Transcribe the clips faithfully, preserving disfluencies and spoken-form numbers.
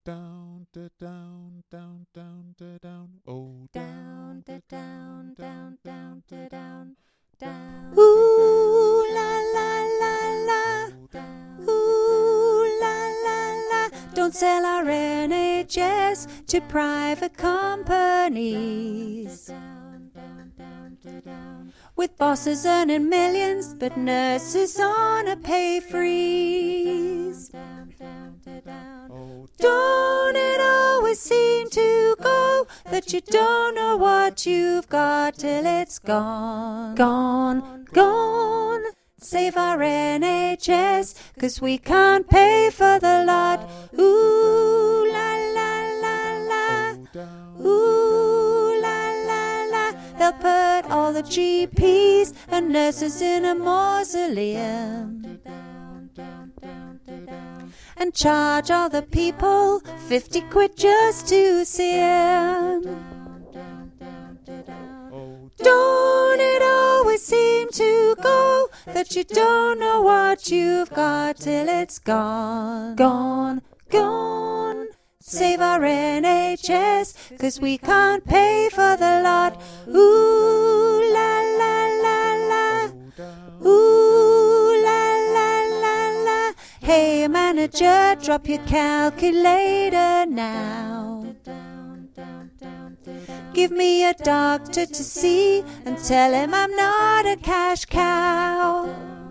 down, da, down, down, down, da, down. Oh, Down, da, down, down, down, da, down, down. Ooh la la la la. Ooh la la la. Don't sell our N H S to private companies with bosses earning millions, but nurses on a pay freeze. Don't it always seem to go that you don't know what you've got till it's gone, gone, gone. Save our N H S, 'cause we can't pay for the lot. Ooh la la la la. Ooh la la la. They'll put all the G Ps and nurses in a mausoleum and charge all the people fifty quid just to see him. Don't it always seem to go that you don't know what you've got till it's gone, gone, gone. Save our N H S, 'cause we can't pay for the lot. Ooh la la la la. Ooh la la la la. Hey manager, drop your calculator now. Give me a doctor to see and tell him I'm not a cash cow.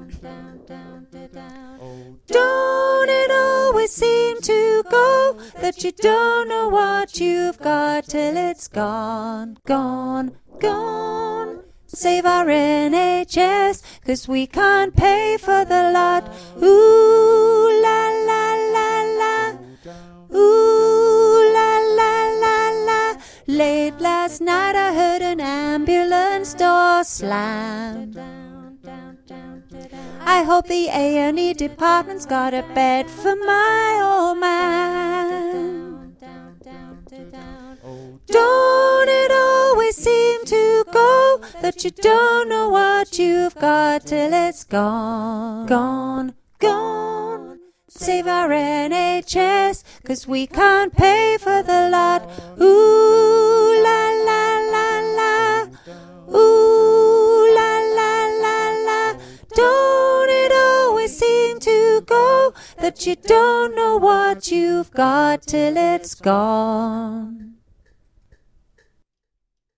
Don't it always seem to go that you don't know what you've got till it's gone, gone, gone. Save our N H S, 'cause we can't pay for the lot. Ooh la la la la. Ooh la la la la. Late last night I heard an ambulance door slam. I hope the A and E department's got a bed for my old man. Don't it always seem to go that you don't know what you've got till it's gone, gone, gone. Save our N H S, 'cause we can't pay for the lot. Ooh la la la la. Ooh la la la la. Don't it always seem to go that you don't know what you've got till it's gone.